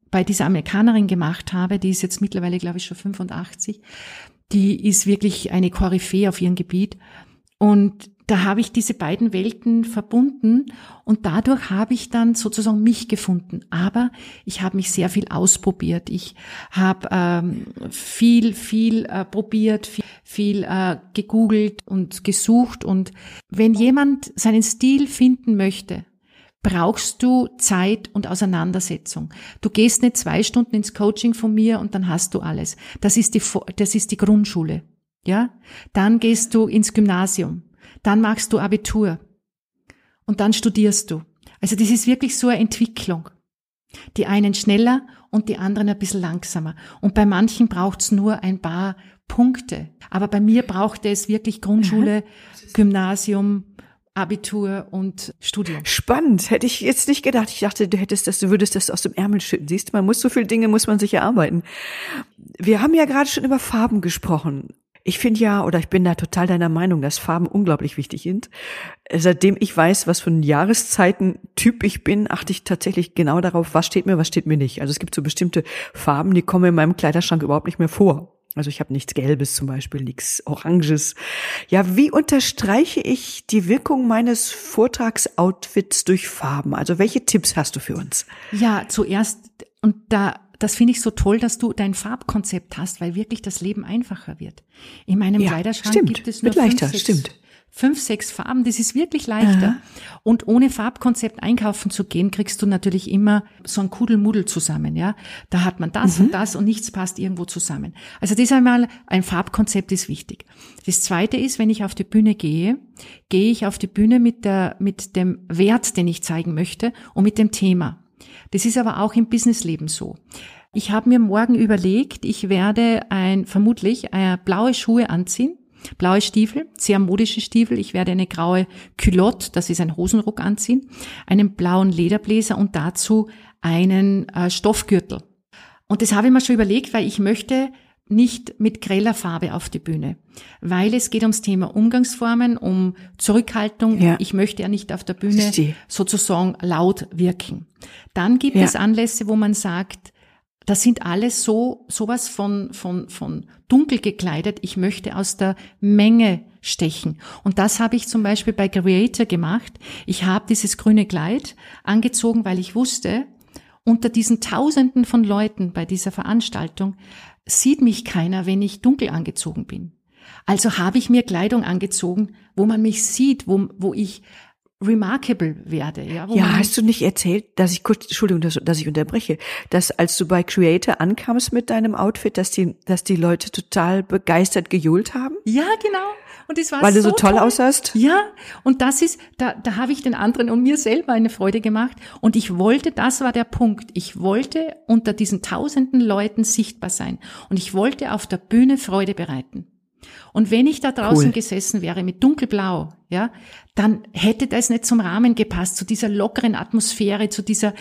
bei dieser Amerikanerin gemacht habe, die ist jetzt mittlerweile, glaube ich, schon fünfundachtzig, die ist wirklich eine Koryphäe auf ihrem Gebiet. Und da habe ich diese beiden Welten verbunden und dadurch habe ich dann sozusagen mich gefunden. Aber ich habe mich sehr viel ausprobiert. Ich habe ähm, viel, viel äh, probiert, viel, viel äh, gegoogelt und gesucht. Und wenn jemand seinen Stil finden möchte, brauchst du Zeit und Auseinandersetzung. Du gehst nicht zwei Stunden ins Coaching von mir und dann hast du alles. Das ist die, das ist die Grundschule. Ja? Dann gehst du ins Gymnasium. Dann machst du Abitur und dann studierst du. Also das ist wirklich so eine Entwicklung. Die einen schneller und die anderen ein bisschen langsamer. Und bei manchen braucht's nur ein paar Punkte. Aber bei mir brauchte es wirklich Grundschule, Gymnasium, Abitur und Studium. Spannend, hätte ich jetzt nicht gedacht. Ich dachte, du hättest das, du würdest das aus dem Ärmel schütten. Siehst du, man muss so viele Dinge, muss man sich erarbeiten. Wir haben ja gerade schon über Farben gesprochen. Ich finde ja, oder ich bin da total deiner Meinung, dass Farben unglaublich wichtig sind. Seitdem ich weiß, was für ein Jahreszeiten-Typ ich bin, achte ich tatsächlich genau darauf, was steht mir, was steht mir nicht. Also es gibt so bestimmte Farben, die kommen in meinem Kleiderschrank überhaupt nicht mehr vor. Also ich habe nichts Gelbes zum Beispiel, nichts Oranges. Ja, wie unterstreiche ich die Wirkung meines Vortragsoutfits durch Farben? Also welche Tipps hast du für uns? Ja, zuerst, und da das finde ich so toll, dass du dein Farbkonzept hast, weil wirklich das Leben einfacher wird. In meinem ja, Kleiderschrank stimmt. gibt es nur Wird leichter, fünf, sechs, stimmt. fünf, sechs Farben. Das ist wirklich leichter. Aha. Und ohne Farbkonzept einkaufen zu gehen, kriegst du natürlich immer so ein Kuddelmuddel zusammen. Ja, da hat man das mhm. und das und nichts passt irgendwo zusammen. Also das einmal, ein Farbkonzept ist wichtig. Das Zweite ist, wenn ich auf die Bühne gehe, gehe ich auf die Bühne mit der mit dem Wert, den ich zeigen möchte und mit dem Thema. Das ist aber auch im Businessleben so. Ich habe mir morgen überlegt, ich werde ein vermutlich äh, blaue Schuhe anziehen, blaue Stiefel, sehr modische Stiefel. Ich werde eine graue Culotte, das ist ein Hosenrock, anziehen, einen blauen Lederbläser und dazu einen äh, Stoffgürtel. Und das habe ich mir schon überlegt, weil ich möchte nicht mit greller Farbe auf die Bühne, weil es geht ums Thema Umgangsformen, um Zurückhaltung. Ja. Ich möchte ja nicht auf der Bühne sozusagen laut wirken. Dann gibt ja. es Anlässe, wo man sagt, das sind alles so sowas von von von dunkel gekleidet. Ich möchte aus der Menge stechen. Und das habe ich zum Beispiel bei Creator gemacht. Ich habe dieses grüne Kleid angezogen, weil ich wusste, unter diesen Tausenden von Leuten bei dieser Veranstaltung sieht mich keiner, wenn ich dunkel angezogen bin. Also habe ich mir Kleidung angezogen, wo man mich sieht, wo, wo ich remarkable werde. Ja, wo ja hast du nicht erzählt, dass ich kurz, Entschuldigung, dass, dass ich unterbreche, dass als du bei Creator ankamst mit deinem Outfit, dass die, dass die Leute total begeistert gejohlt haben? Ja, genau. Und das war Weil so du so toll, toll aussahst? Ja, und das ist, da, da habe ich den anderen und mir selber eine Freude gemacht. Und ich wollte, das war der Punkt, ich wollte unter diesen tausenden Leuten sichtbar sein. Und ich wollte auf der Bühne Freude bereiten. Und wenn ich da draußen cool. gesessen wäre mit dunkelblau, ja, dann hätte das nicht zum Rahmen gepasst, zu dieser lockeren Atmosphäre, zu dieser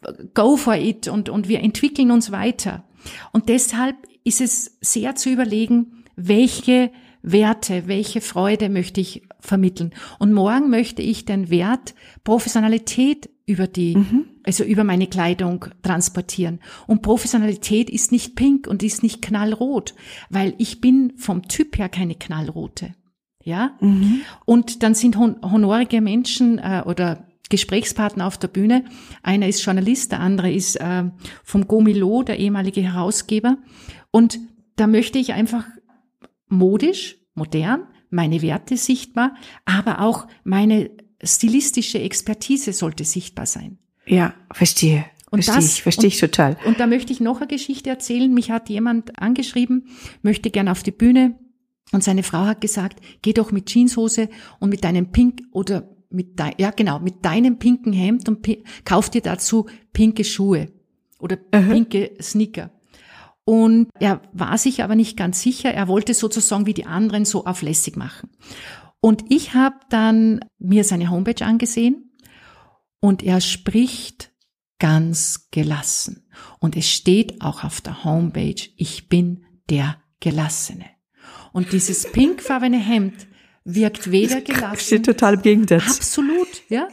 Go for it und, und wir entwickeln uns weiter. Und deshalb ist es sehr zu überlegen, welche Werte, welche Freude möchte ich vermitteln. Und morgen möchte ich den Wert Professionalität über die, mhm. also über meine Kleidung transportieren. Und Professionalität ist nicht pink und ist nicht knallrot, weil ich bin vom Typ her keine knallrote. Ja? Mhm. Und dann sind hon- honorige Menschen äh, oder Gesprächspartner auf der Bühne. Einer ist Journalist, der andere ist äh, vom Gomilo, der ehemalige Herausgeber. Und da möchte ich einfach modisch, modern, meine Werte sichtbar, aber auch meine stilistische Expertise sollte sichtbar sein. Ja, verstehe. Und verstehe das, ich, verstehe ich total. Und da möchte ich noch eine Geschichte erzählen. Mich hat jemand angeschrieben, möchte gern auf die Bühne und seine Frau hat gesagt, geh doch mit Jeanshose und mit deinem Pink oder mit dein, ja genau, mit deinem pinken Hemd und pi- kauf dir dazu pinke Schuhe oder Aha. pinke Sneaker. Und er war sich aber nicht ganz sicher. Er wollte sozusagen wie die anderen so auf lässig machen. Und ich habe dann mir seine Homepage angesehen und er spricht ganz gelassen. Und es steht auch auf der Homepage, ich bin der Gelassene. Und dieses pinkfarbene Hemd wirkt weder gelassen. Steht total im Gegensatz. Absolut, ja.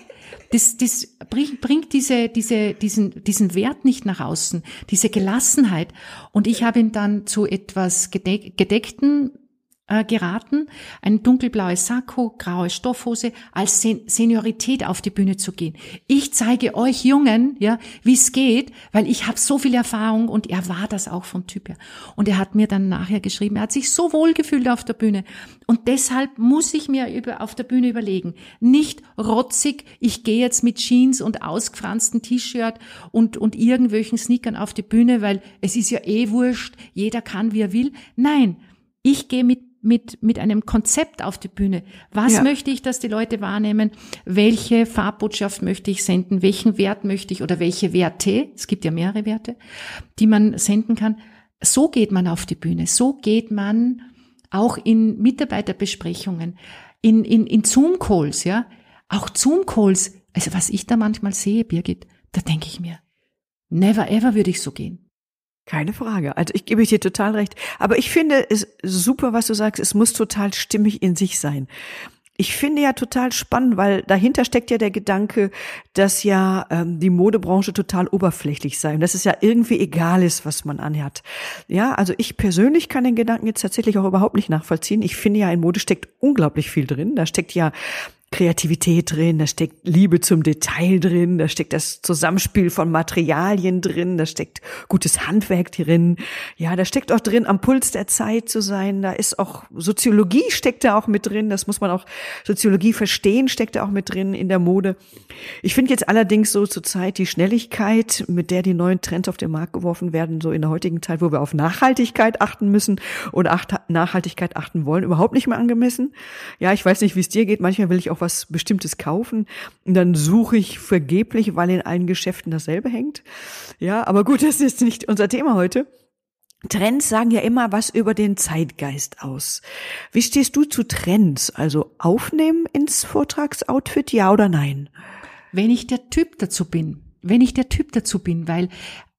Das, das bringt, bringt diese, diese, diesen, diesen Wert nicht nach außen, diese Gelassenheit. Und ich habe ihn dann zu etwas gedeck, gedeckten äh, geraten, ein dunkelblaues Sakko, graue Stoffhose, als Sen- Seniorität auf die Bühne zu gehen. Ich zeige euch Jungen, ja, wie es geht, weil ich habe so viel Erfahrung und er war das auch vom Typ her. Und er hat mir dann nachher geschrieben, er hat sich so wohl gefühlt auf der Bühne. Und deshalb muss ich mir über, auf der Bühne überlegen, nicht rotzig, ich gehe jetzt mit Jeans und ausgefransten T-Shirt und, und irgendwelchen Sneakern auf die Bühne, weil es ist ja eh wurscht, jeder kann, wie er will. Nein, ich gehe mit mit mit einem Konzept auf die Bühne. Was ja. möchte ich, dass die Leute wahrnehmen? Welche Farbbotschaft möchte ich senden? Welchen Wert möchte ich oder welche Werte? Es gibt ja mehrere Werte, die man senden kann. So geht man auf die Bühne. So geht man auch in Mitarbeiterbesprechungen, in in in Zoom-Calls, ja. Auch Zoom-Calls. Also was ich da manchmal sehe, Birgit, da denke ich mir, never ever würde ich so gehen. Keine Frage. Also ich gebe dir total recht. Aber ich finde es super, was du sagst. Es muss total stimmig in sich sein. Ich finde ja total spannend, weil dahinter steckt ja der Gedanke, dass ja ähm, die Modebranche total oberflächlich sei und dass es ja irgendwie egal ist, was man anhat. Ja, also ich persönlich kann den Gedanken jetzt tatsächlich auch überhaupt nicht nachvollziehen. Ich finde ja, in Mode steckt unglaublich viel drin. Da steckt ja Kreativität drin, da steckt Liebe zum Detail drin, da steckt das Zusammenspiel von Materialien drin, da steckt gutes Handwerk drin, ja, da steckt auch drin, am Puls der Zeit zu sein, da ist auch Soziologie steckt da auch mit drin, das muss man auch, Soziologie verstehen steckt da auch mit drin in der Mode. Ich finde jetzt allerdings so zur Zeit die Schnelligkeit, mit der die neuen Trends auf den Markt geworfen werden, so in der heutigen Zeit, wo wir auf Nachhaltigkeit achten müssen und Nachhaltigkeit achten wollen, überhaupt nicht mehr angemessen. Ja, ich weiß nicht, wie es dir geht, manchmal will ich auch was Bestimmtes kaufen und dann suche ich vergeblich, weil in allen Geschäften dasselbe hängt. Ja, aber gut, das ist nicht unser Thema heute. Trends sagen ja immer was über den Zeitgeist aus. Wie stehst du zu Trends? Also aufnehmen ins Vortragsoutfit, ja oder nein? Wenn ich der Typ dazu bin, wenn ich der Typ dazu bin, weil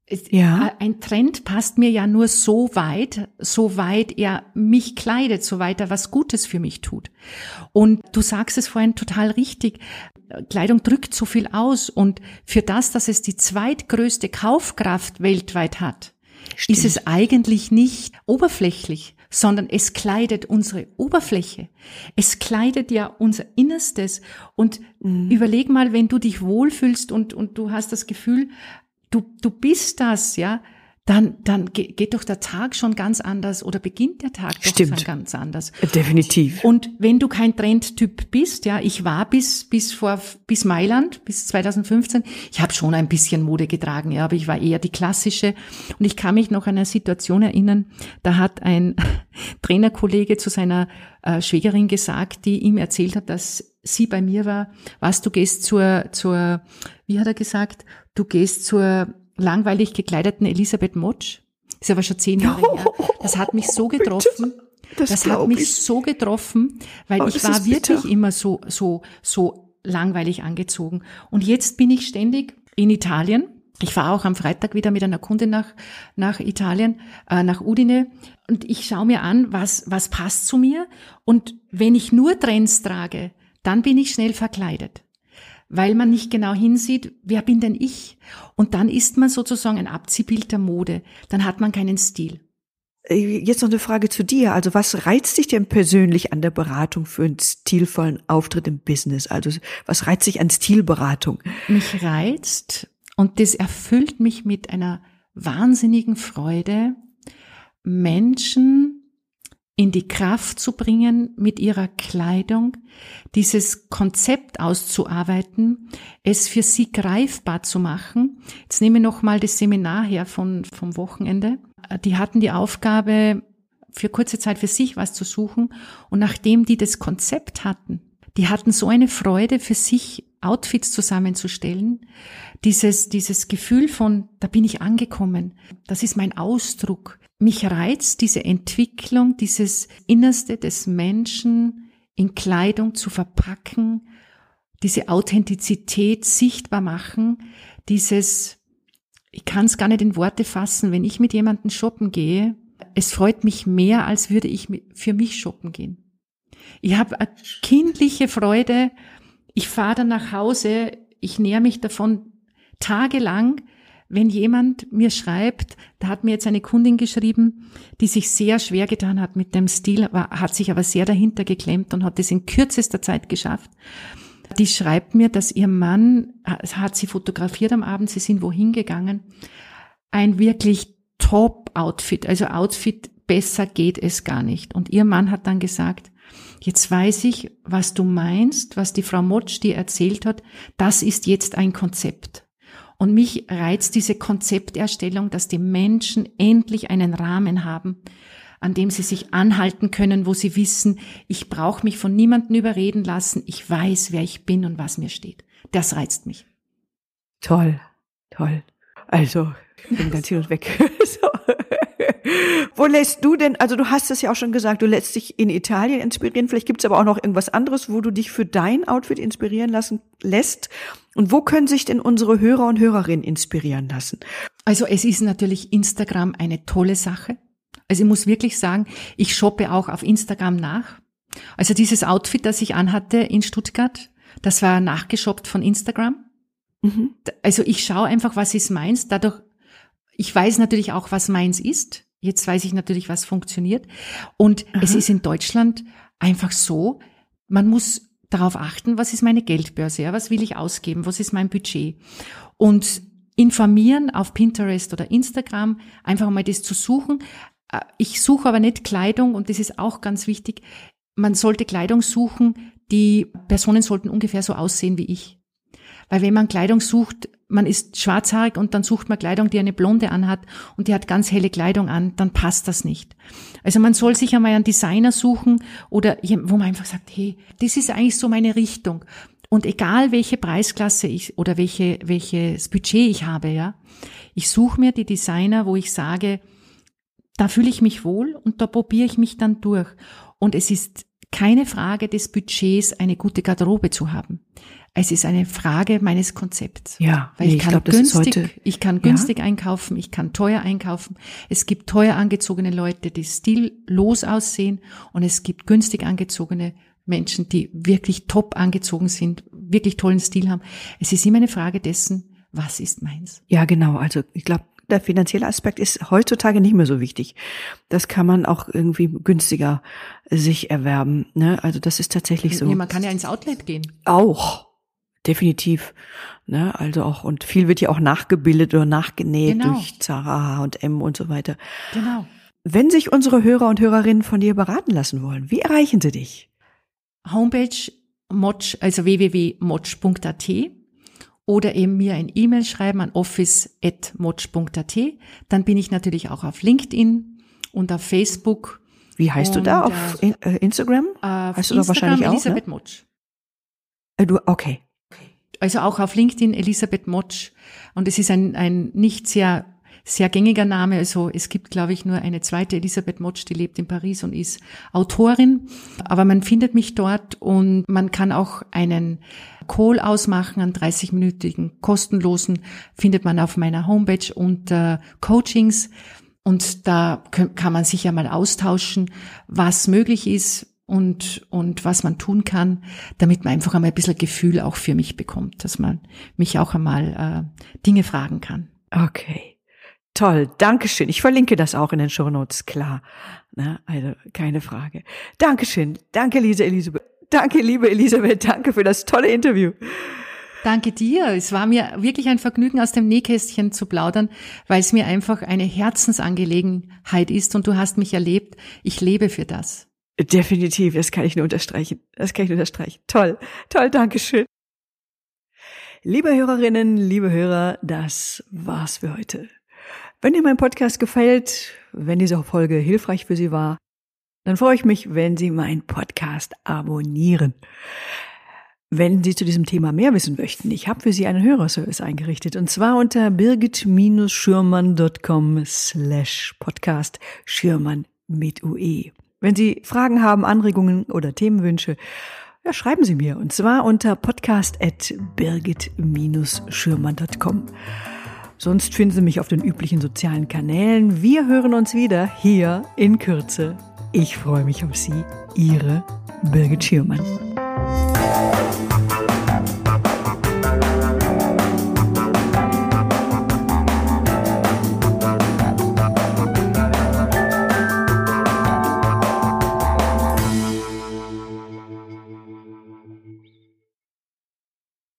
ja. Ein Trend passt mir ja nur so weit, so weit er mich kleidet, so weit er was Gutes für mich tut. Und du sagst es vorhin total richtig, Kleidung drückt so viel aus und für das, dass es die zweitgrößte Kaufkraft weltweit hat, Stimmt. ist es eigentlich nicht oberflächlich, sondern es kleidet unsere Oberfläche. Es kleidet ja unser Innerstes. Und mhm. überleg mal, wenn du dich wohlfühlst und, und du hast das Gefühl, Du, du bist das, ja, dann, dann geht doch der Tag schon ganz anders oder beginnt der Tag doch schon ganz anders. Definitiv. Und wenn du kein Trendtyp bist, ja, ich war bis, bis vor, bis Mailand, bis zweitausendfünfzehn, ich habe schon ein bisschen Mode getragen, ja, aber ich war eher die klassische. Und ich kann mich noch an eine Situation erinnern, da hat ein Trainerkollege zu seiner äh, Schwägerin gesagt, die ihm erzählt hat, dass sie bei mir war, was, du gehst zur, zur, wie hat er gesagt, du gehst zur langweilig gekleideten Elisabeth Motsch. Ist aber schon zehn Jahre her. Das hat mich so getroffen. Das, das hat mich ich. so getroffen, weil oh, ich war wirklich bitter. immer so, so, so langweilig angezogen. Und jetzt bin ich ständig in Italien. Ich fahre auch am Freitag wieder mit einer Kundin nach, nach Italien, äh, nach Udine. Und ich schaue mir an, was, was passt zu mir. Und wenn ich nur Trends trage, dann bin ich schnell verkleidet. Weil man nicht genau hinsieht, wer bin denn ich? Und dann ist man sozusagen ein Abziehbild der Mode. Dann hat man keinen Stil. Jetzt noch eine Frage zu dir. Also was reizt dich denn persönlich an der Beratung für einen stilvollen Auftritt im Business? Also was reizt dich an Stilberatung? Mich reizt, und das erfüllt mich mit einer wahnsinnigen Freude, Menschen in die Kraft zu bringen, mit ihrer Kleidung dieses Konzept auszuarbeiten, es für sie greifbar zu machen. Jetzt nehme ich noch mal das Seminar her von, vom Wochenende. Die hatten die Aufgabe, für kurze Zeit für sich was zu suchen. Und nachdem die das Konzept hatten, die hatten so eine Freude, für sich Outfits zusammenzustellen. Dieses, dieses Gefühl von, da bin ich angekommen. Das ist mein Ausdruck. Mich reizt diese Entwicklung, dieses Innerste des Menschen in Kleidung zu verpacken, diese Authentizität sichtbar machen, dieses, ich kann es gar nicht in Worte fassen, wenn ich mit jemandem shoppen gehe, es freut mich mehr, als würde ich für mich shoppen gehen. Ich habe eine kindliche Freude, ich fahre dann nach Hause, ich näher mich davon tagelang, wenn jemand mir schreibt, da hat mir jetzt eine Kundin geschrieben, die sich sehr schwer getan hat mit dem Stil, war, hat sich aber sehr dahinter geklemmt und hat es in kürzester Zeit geschafft. Die schreibt mir, dass ihr Mann, hat sie fotografiert am Abend, sie sind wohin gegangen, ein wirklich Top-Outfit, also Outfit, besser geht es gar nicht. Und ihr Mann hat dann gesagt, jetzt weiß ich, was du meinst, was die Frau Motsch dir erzählt hat, das ist jetzt ein Konzept. Und mich reizt diese Konzepterstellung, dass die Menschen endlich einen Rahmen haben, an dem sie sich anhalten können, wo sie wissen, ich brauche mich von niemandem überreden lassen, ich weiß, wer ich bin und was mir steht. Das reizt mich. Toll, toll. Also, ich bin ganz hin und weg. So. Wo lässt du denn, also du hast es ja auch schon gesagt, du lässt dich in Italien inspirieren, vielleicht gibt es aber auch noch irgendwas anderes, wo du dich für dein Outfit inspirieren lassen lässt. Und wo können sich denn unsere Hörer und Hörerinnen inspirieren lassen? Also es ist natürlich Instagram eine tolle Sache. Also ich muss wirklich sagen, ich shoppe auch auf Instagram nach. Also dieses Outfit, das ich anhatte in Stuttgart, das war nachgeshoppt von Instagram. Mhm. Also ich schaue einfach, was ist meins. Dadurch, ich weiß natürlich auch, was meins ist. Jetzt weiß ich natürlich, was funktioniert. Und Aha. es ist in Deutschland einfach so, man muss darauf achten, was ist meine Geldbörse, ja, was will ich ausgeben, was ist mein Budget. Und informieren auf Pinterest oder Instagram, einfach mal das zu suchen. Ich suche aber nicht Kleidung, und das ist auch ganz wichtig, man sollte Kleidung suchen, die Personen sollten ungefähr so aussehen wie ich. Weil wenn man Kleidung sucht, man ist schwarzhaarig und dann sucht man Kleidung, die eine Blonde anhat und die hat ganz helle Kleidung an, dann passt das nicht. Also man soll sich einmal einen Designer suchen oder wo man einfach sagt, hey, das ist eigentlich so meine Richtung. Und egal welche Preisklasse ich oder welche welches Budget ich habe, ja, ich suche mir die Designer, wo ich sage, da fühle ich mich wohl und da probiere ich mich dann durch. Und es ist keine Frage des Budgets, eine gute Garderobe zu haben. Es ist eine Frage meines Konzepts. Ja, weil ich, ich kann glaub, das günstig, ist heute, ich kann günstig ja? einkaufen, ich kann teuer einkaufen. Es gibt teuer angezogene Leute, die stillos aussehen, und es gibt günstig angezogene Menschen, die wirklich top angezogen sind, wirklich tollen Stil haben. Es ist immer eine Frage dessen, was ist meins? Ja, genau. Also ich glaube, der finanzielle Aspekt ist heutzutage nicht mehr so wichtig. Das kann man auch irgendwie günstiger sich erwerben. Ne? Also das ist tatsächlich so. Ja, man kann ja ins Outlet gehen. Auch. Definitiv, ne, also auch, und viel wird ja auch nachgebildet oder nachgenäht genau. durch Zara, H und M und so weiter. Genau. Wenn sich unsere Hörer und Hörerinnen von dir beraten lassen wollen, wie erreichen sie dich? Homepage Motsch, also w w w punkt motsch punkt a t oder eben mir ein E-Mail schreiben an office at motsch punkt a t. Dann bin ich natürlich auch auf LinkedIn und auf Facebook. Wie heißt und, du da? Auf äh, Instagram? Auf heißt Instagram du da wahrscheinlich Elisabeth auch, ne? Motsch. Äh, du, okay. Also auch auf LinkedIn Elisabeth Motsch. Und es ist ein, ein nicht sehr, sehr gängiger Name. Also es gibt, glaube ich, nur eine zweite Elisabeth Motsch, die lebt in Paris und ist Autorin. Aber man findet mich dort, und man kann auch einen Call ausmachen, einen dreißig-minütigen kostenlosen, findet man auf meiner Homepage unter Coachings. Und da kann man sich ja mal austauschen, was möglich ist, und und was man tun kann, damit man einfach einmal ein bisschen Gefühl auch für mich bekommt, dass man mich auch einmal äh, Dinge fragen kann. Okay, toll, Dankeschön. Ich verlinke das auch in den Shownotes, klar. Na, also keine Frage. Dankeschön, danke Lisa Elisabeth, danke liebe Elisabeth, danke für das tolle Interview. Danke dir. Es war mir wirklich ein Vergnügen, aus dem Nähkästchen zu plaudern, weil es mir einfach eine Herzensangelegenheit ist, und du hast mich erlebt. Ich lebe für das. Definitiv, das kann ich nur unterstreichen. Das kann ich nur unterstreichen. Toll, toll, Dankeschön. Liebe Hörerinnen, liebe Hörer, das war's für heute. Wenn dir mein Podcast gefällt, wenn diese Folge hilfreich für Sie war, dann freue ich mich, wenn Sie meinen Podcast abonnieren. Wenn Sie zu diesem Thema mehr wissen möchten, ich habe für Sie einen Hörerservice eingerichtet, und zwar unter birgit-schürmann.com slash podcast, Schürmann mit U E. Wenn Sie Fragen haben, Anregungen oder Themenwünsche, ja, schreiben Sie mir, und zwar unter podcast at birgit schürmann punkt com. Sonst finden Sie mich auf den üblichen sozialen Kanälen. Wir hören uns wieder hier in Kürze. Ich freue mich auf Sie, Ihre Birgit Schürmann.